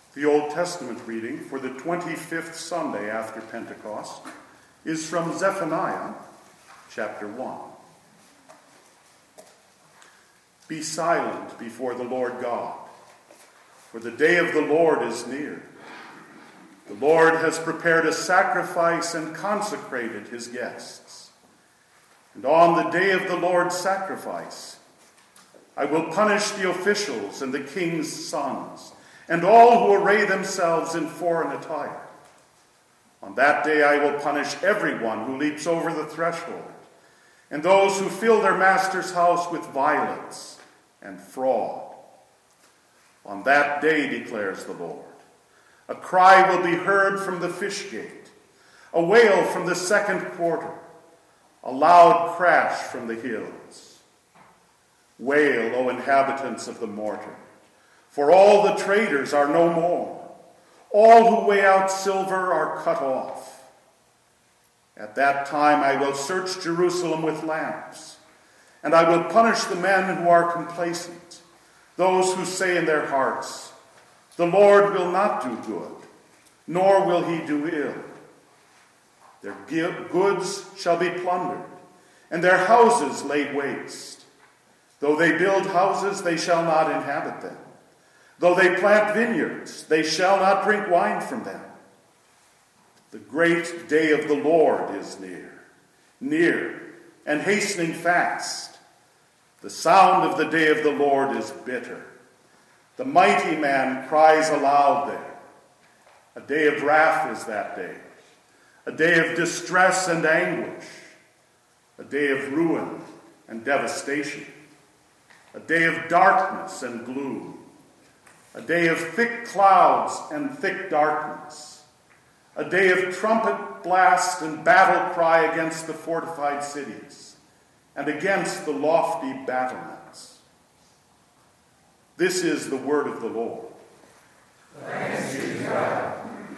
The Old Testament reading for the 25th Sunday after Pentecost is from Zephaniah chapter 1. Be silent before the Lord God, for the day of the Lord is near. The Lord has prepared a sacrifice and consecrated his guests. And on the day of the Lord's sacrifice, I will punish the officials and the king's sons, and all who array themselves in foreign attire. On that day I will punish everyone who leaps over the threshold, and those who fill their master's house with violence and fraud. On that day, declares the Lord, a cry will be heard from the fish gate, a wail from the second quarter, a loud crash from the hills. Wail, O inhabitants of the mortar, for all the traders are no more. All who weigh out silver are cut off. At that time I will search Jerusalem with lamps, and I will punish the men who are complacent, those who say in their hearts, the Lord will not do good, nor will he do ill. Their goods shall be plundered, and their houses laid waste. Though they build houses, they shall not inhabit them. Though they plant vineyards, they shall not drink wine from them. The great day of the Lord is near, and hastening fast. The sound of the day of the Lord is bitter. The mighty man cries aloud there. A day of wrath is that day, a day of distress and anguish, a day of ruin and devastation, a day of darkness and gloom, a day of thick clouds and thick darkness, a day of trumpet blast and battle cry against the fortified cities and against the lofty battlements. This is the word of the Lord. Thanks be to God.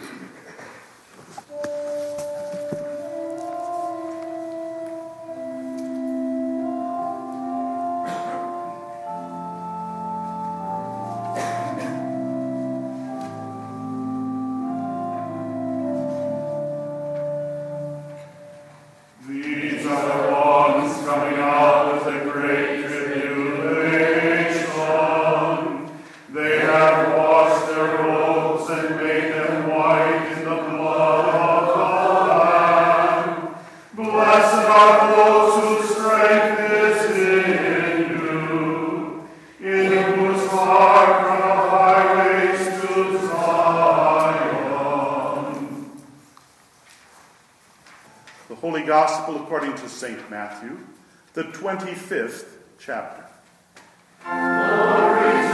Gospel according to St. Matthew, the 25th chapter. Glory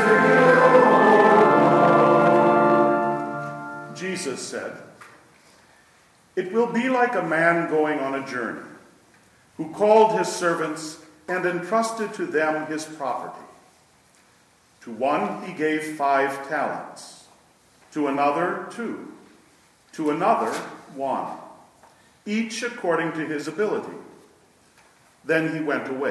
to you, Jesus said, "It will be like a man going on a journey, who called his servants and entrusted to them his property. To one he gave 5 talents, to another 2, to another 1. Each according to his ability. Then he went away.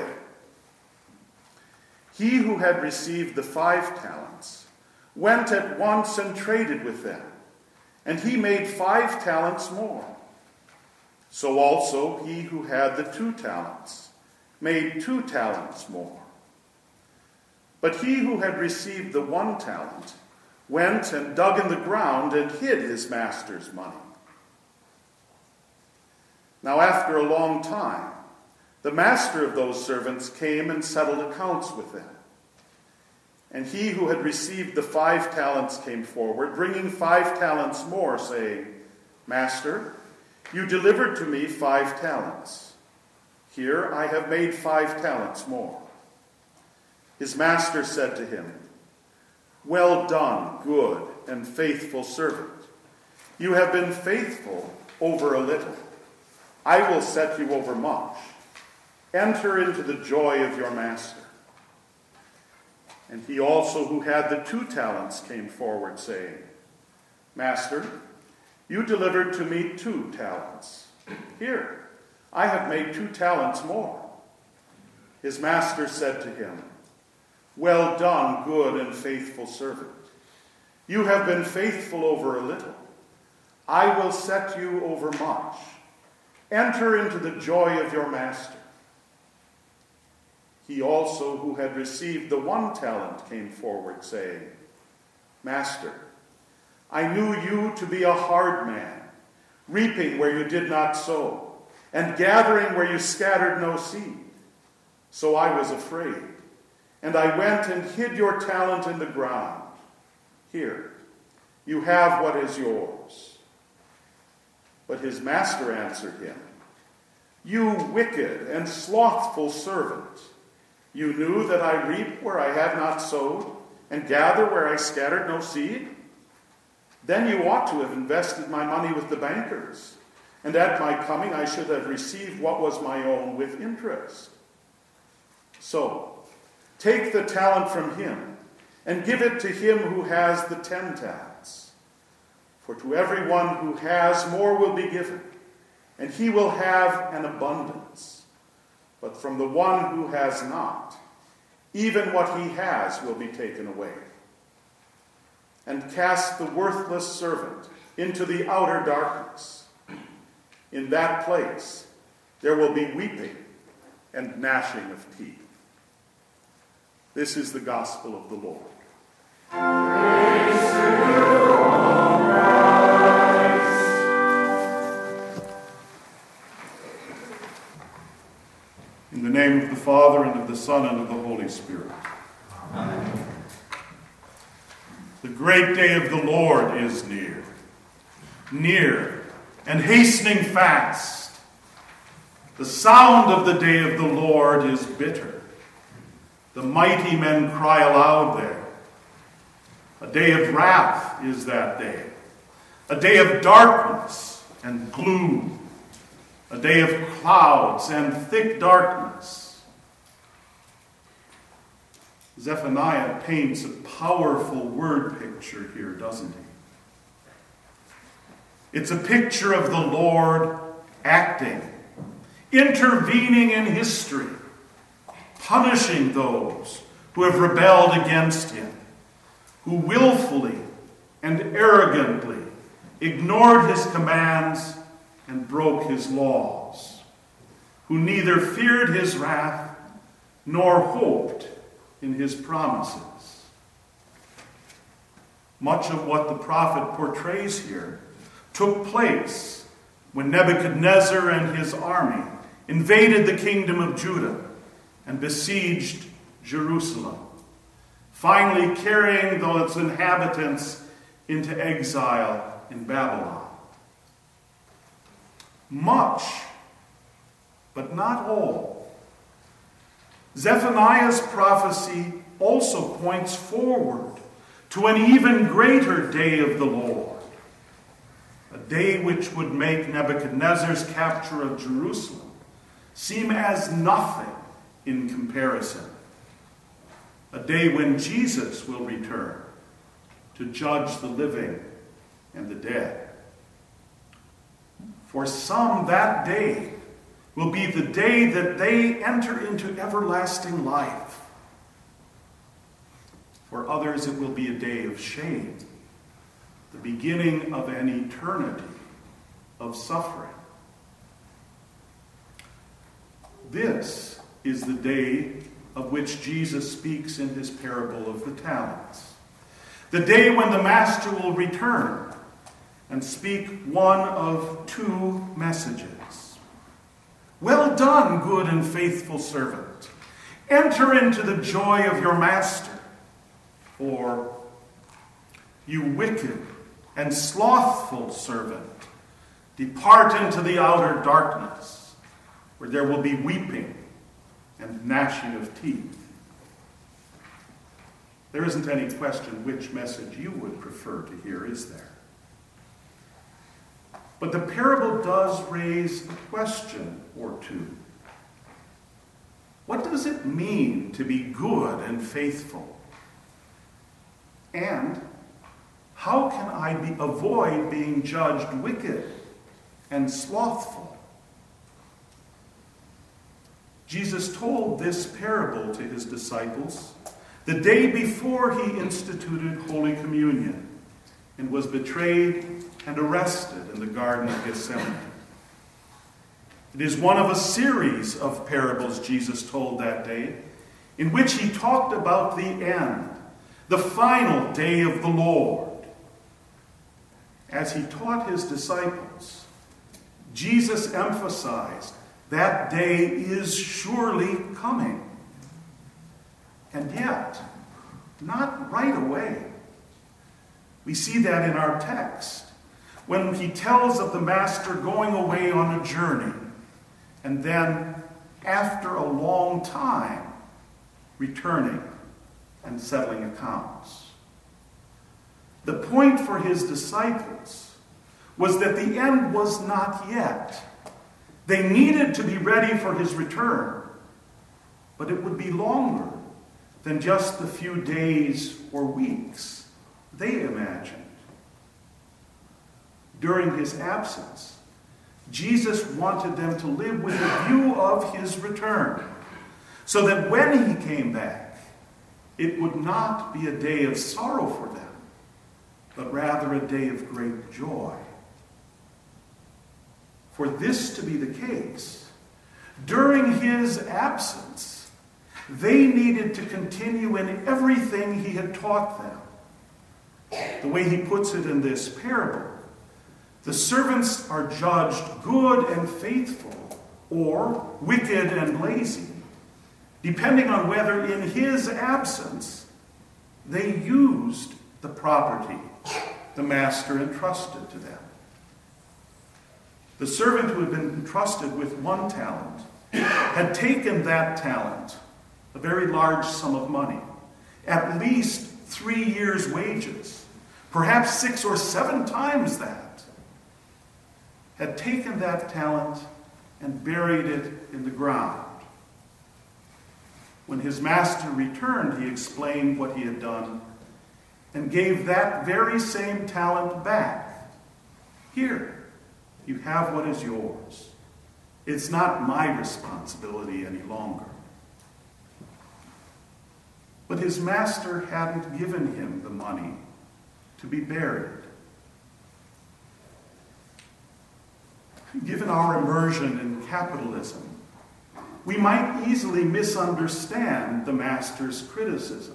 He who had received the 5 talents went at once and traded with them, and he made 5 talents more. So also he who had the 2 talents made 2 talents more. But he who had received the 1 talent went and dug in the ground and hid his master's money. Now after a long time, the master of those servants came and settled accounts with them. And he who had received the 5 talents came forward, bringing 5 talents more, saying, 'Master, you delivered to me 5 talents. Here I have made 5 talents more.' His master said to him, 'Well done, good and faithful servant. You have been faithful over a little. I will set you over much. Enter into the joy of your master.' And he also who had the 2 talents came forward, saying, 'Master, you delivered to me 2 talents. Here, I have made 2 talents more.' His master said to him, 'Well done, good and faithful servant. You have been faithful over a little. I will set you over much. Enter into the joy of your master. He also, who had received the 1 talent, came forward, saying, Master, I knew you to be a hard man, reaping where you did not sow, and gathering where you scattered no seed. So I was afraid, and I went and hid your talent in the ground. Here, you have what is yours. But his master answered him, You wicked and slothful servant, you knew that I reap where I had not sowed, and gather where I scattered no seed? Then you ought to have invested my money with the bankers, and at my coming I should have received what was my own with interest. So, take the talent from him, and give it to him who has the 10 talents. For to everyone who has, more will be given, and he will have an abundance. But from the one who has not, even what he has will be taken away. And cast the worthless servant into the outer darkness. In that place there will be weeping and gnashing of teeth. This is the gospel of the Lord. Praise to you, O Christ. In the name of the Father, and of the Son, and of the Holy Spirit. Amen. The great day of the Lord is near. Near and hastening fast. The sound of the day of the Lord is bitter. The mighty men cry aloud there. A day of wrath is that day. A day of darkness and gloom. A day of clouds and thick darkness. Zephaniah paints a powerful word picture here, doesn't he? It's a picture of the Lord acting, intervening in history, punishing those who have rebelled against him, who willfully and arrogantly ignored his commands and broke his laws, who neither feared his wrath nor hoped in his promises. Much of what the prophet portrays here took place when Nebuchadnezzar and his army invaded the kingdom of Judah and besieged Jerusalem, finally carrying those inhabitants into exile in Babylon. Much, but not all. Zephaniah's prophecy also points forward to an even greater day of the Lord, a day which would make Nebuchadnezzar's capture of Jerusalem seem as nothing in comparison. A day when Jesus will return to judge the living and the dead. For some, that day will be the day that they enter into everlasting life. For others, it will be a day of shame, the beginning of an eternity of suffering. This is the day of which Jesus speaks in his parable of the talents. The day when the master will return and speak one of two messages. Well done, good and faithful servant. Enter into the joy of your master. Or, you wicked and slothful servant, depart into the outer darkness, where there will be weeping and gnashing of teeth. There isn't any question which message you would prefer to hear, is there? But the parable does raise a question or two. What does it mean to be good and faithful? And how can I avoid being judged wicked and slothful? Jesus told this parable to his disciples the day before he instituted Holy Communion and was betrayed and arrested in the Garden of Gethsemane. It is one of a series of parables Jesus told that day, in which he talked about the end, the final day of the Lord. As he taught his disciples, Jesus emphasized that day is surely coming. And yet, not right away. We see that in our text, when he tells of the Master going away on a journey, and then, after a long time, returning and settling accounts. The point for his disciples was that the end was not yet. They needed to be ready for his return, but it would be longer than just the few days or weeks they imagined. During his absence, Jesus wanted them to live with a view of his return, so that when he came back, it would not be a day of sorrow for them, but rather a day of great joy. For this to be the case, during his absence, they needed to continue in everything he had taught them. The way he puts it in this parable, the servants are judged good and faithful, or wicked and lazy, depending on whether in his absence they used the property the master entrusted to them. The servant who had been entrusted with 1 talent had taken that talent, a very large sum of money, at least 3 years' wages, perhaps 6 or 7 times that, had taken that talent and buried it in the ground. When his master returned, he explained what he had done and gave that very same talent back. Here, you have what is yours. It's not my responsibility any longer. But his master hadn't given him the money to be buried. Given our immersion in capitalism, we might easily misunderstand the master's criticism.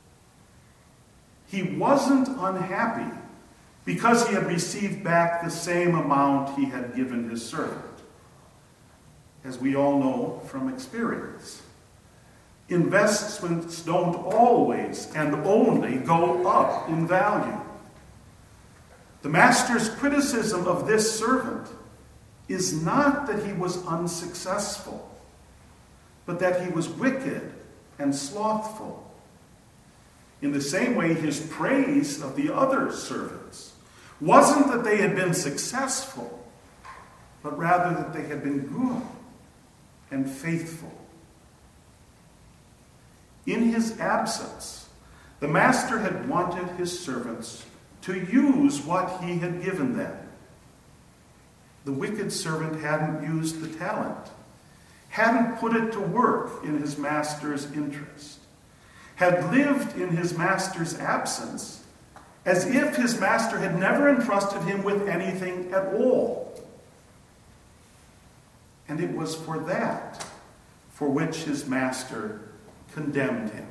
He wasn't unhappy because he had received back the same amount he had given his servant. As we all know from experience, investments don't always and only go up in value. The master's criticism of this servant is not that he was unsuccessful, but that he was wicked and slothful. In the same way, his praise of the other servants wasn't that they had been successful, but rather that they had been good and faithful. In his absence, the master had wanted his servants to use what he had given them. The wicked servant hadn't used the talent, hadn't put it to work in his master's interest, had lived in his master's absence as if his master had never entrusted him with anything at all. And it was for that for which his master condemned him.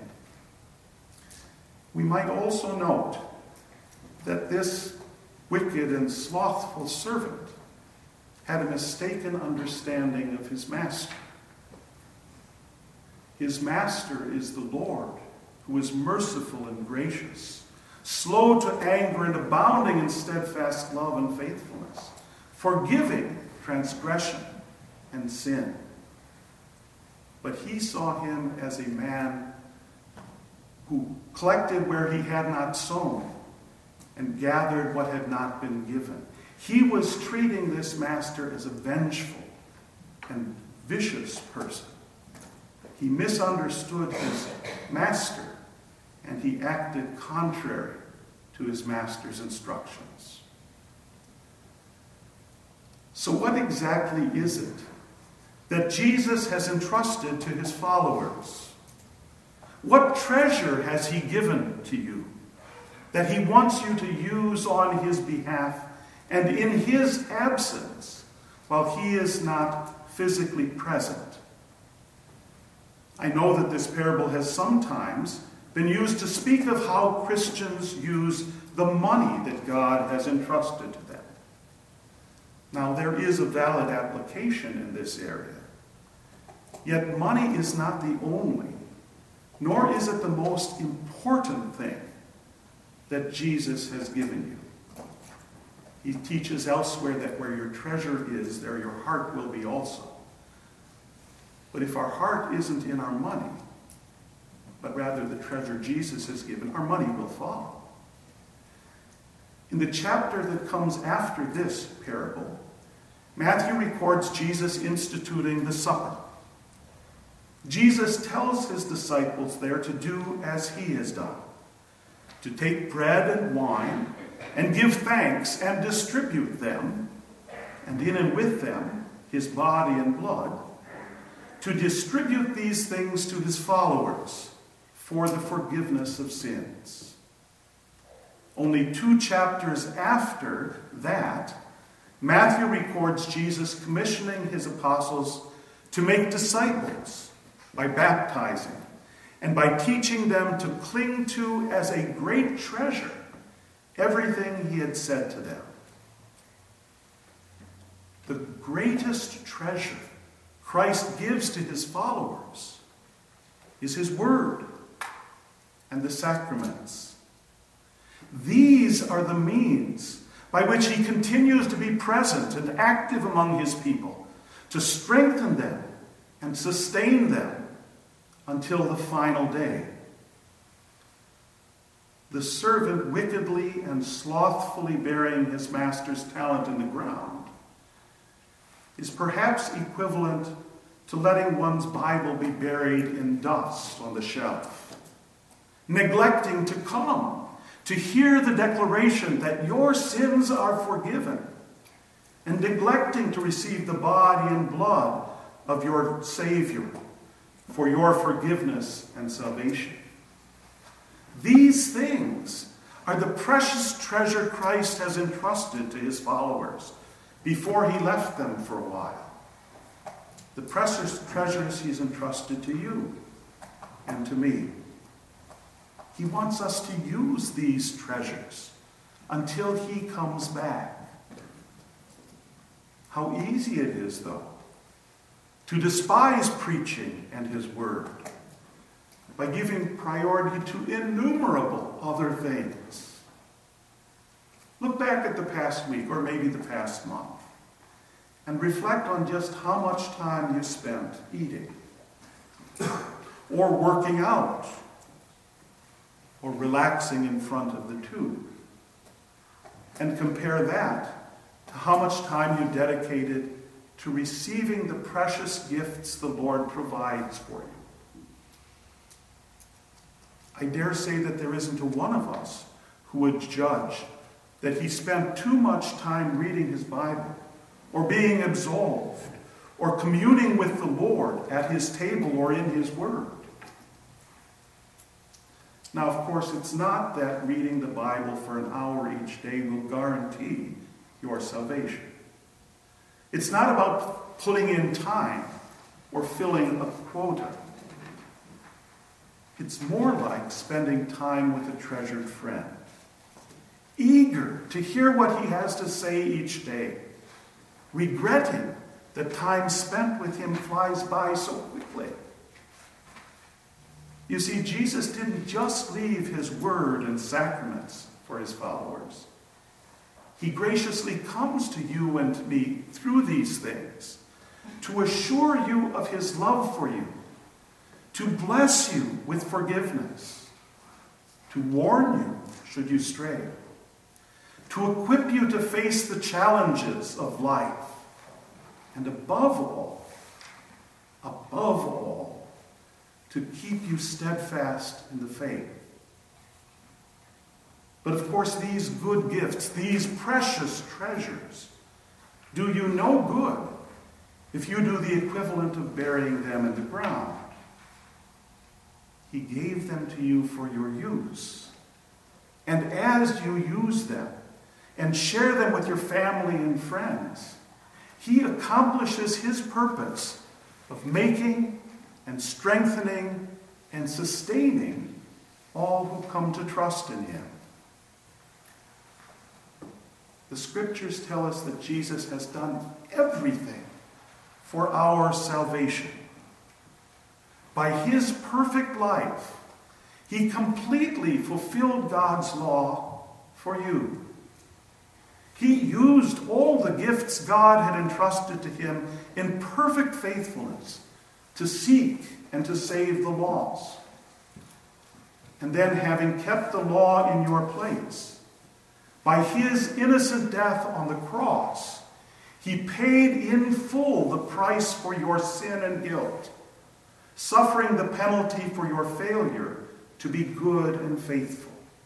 We might also note that this wicked and slothful servant had a mistaken understanding of his master. His master is the Lord, who is merciful and gracious, slow to anger and abounding in steadfast love and faithfulness, forgiving transgression and sin. But he saw him as a man who collected where he had not sown and gathered what had not been given. He was treating this master as a vengeful and vicious person. He misunderstood his master, and he acted contrary to his master's instructions. So what exactly is it that Jesus has entrusted to his followers? What treasure has he given to you? that he wants you to use on his behalf and in his absence while he is not physically present. I know that this parable has sometimes been used to speak of how Christians use the money that God has entrusted to them. Now, there is a valid application in this area. Yet money is not the only, nor is it the most important thing that Jesus has given you. He teaches elsewhere that where your treasure is, there your heart will be also. But if our heart isn't in our money, but rather the treasure Jesus has given, our money will follow. In the chapter that comes after this parable, Matthew records Jesus instituting the supper. Jesus tells his disciples there to do as he has done, to take bread and wine and give thanks and distribute them, and in and with them his body and blood, to distribute these things to his followers for the forgiveness of sins. Only 2 chapters after that, Matthew records Jesus commissioning his apostles to make disciples by baptizing and by teaching them to cling to as a great treasure everything he had said to them. The greatest treasure Christ gives to his followers is his word and the sacraments. These are the means by which he continues to be present and active among his people, to strengthen them and sustain them until the final day. The servant wickedly and slothfully burying his master's talent in the ground is perhaps equivalent to letting one's Bible be buried in dust on the shelf, neglecting to come to hear the declaration that your sins are forgiven, and neglecting to receive the body and blood of your Savior for your forgiveness and salvation. These things are the precious treasure Christ has entrusted to his followers before he left them for a while. The precious treasures he's entrusted to you and to me. He wants us to use these treasures until he comes back. How easy it is, though, to despise preaching and his word by giving priority to innumerable other things. Look back at the past week, or maybe the past month, and reflect on just how much time you spent eating, or working out, or relaxing in front of the tube. And compare that to how much time you dedicated to receiving the precious gifts the Lord provides for you. I dare say that there isn't a one of us who would judge that he spent too much time reading his Bible, or being absolved, or communing with the Lord at his table or in his word. Now, of course, it's not that reading the Bible for an hour each day will guarantee your salvation. It's not about putting in time or filling a quota. It's more like spending time with a treasured friend, eager to hear what he has to say each day, regretting that time spent with him flies by so quickly. You see, Jesus didn't just leave his word and sacraments for his followers. He graciously comes to you and to me through these things to assure you of his love for you, to bless you with forgiveness, to warn you should you stray, to equip you to face the challenges of life, and above all, to keep you steadfast in the faith. But of course, these good gifts, these precious treasures, do you no good if you do the equivalent of burying them in the ground. He gave them to you for your use. And as you use them and share them with your family and friends, he accomplishes his purpose of making and strengthening and sustaining all who come to trust in him. The scriptures tell us that Jesus has done everything for our salvation. By his perfect life, he completely fulfilled God's law for you. He used all the gifts God had entrusted to him in perfect faithfulness to seek and to save the lost. And then, having kept the law in your place, by his innocent death on the cross, he paid in full the price for your sin and guilt, suffering the penalty for your failure to be good and faithful.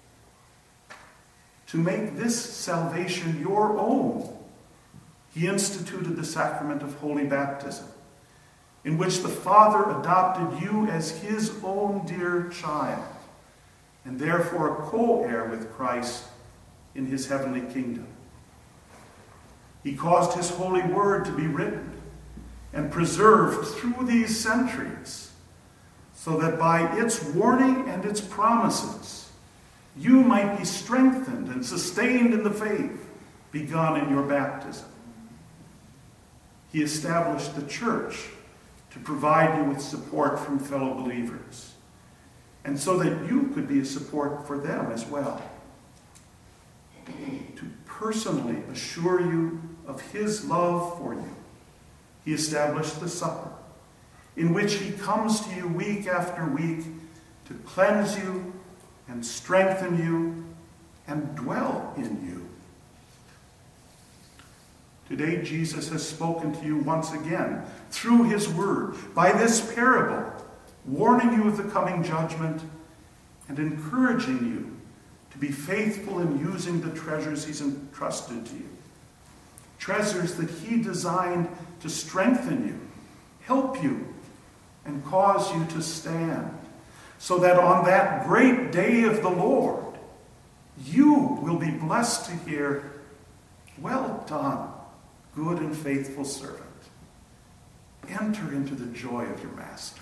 To make this salvation your own, he instituted the sacrament of holy baptism, in which the Father adopted you as his own dear child, and therefore a co-heir with Christ in his heavenly kingdom. He caused his holy word to be written and preserved through these centuries, so that by its warning and its promises, you might be strengthened and sustained in the faith begun in your baptism. He established the church to provide you with support from fellow believers, and so that you could be a support for them as well. To personally assure you of his love for you, he established the supper, in which he comes to you week after week to cleanse you and strengthen you and dwell in you. Today, Jesus has spoken to you once again through his word, by this parable, warning you of the coming judgment and encouraging you to be faithful in using the treasures he's entrusted to you. Treasures that he designed to strengthen you, help you, and cause you to stand, so that on that great day of the Lord, you will be blessed to hear, "Well done, good and faithful servant. Enter into the joy of your master."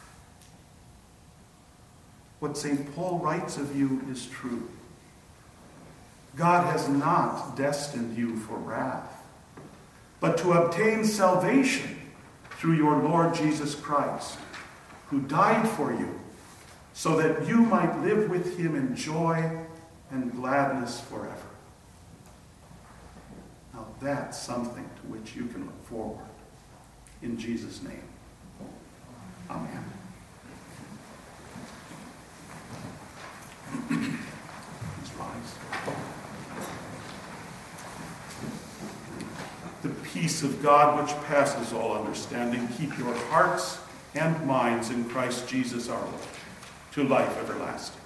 What St. Paul writes of you is true. God has not destined you for wrath, but to obtain salvation through your Lord Jesus Christ, who died for you, so that you might live with him in joy and gladness forever. Now that's something to which you can look forward. In Jesus' name, amen. Please rise. The peace of God, which passes all understanding, keep your hearts and minds in Christ Jesus our Lord, to life everlasting.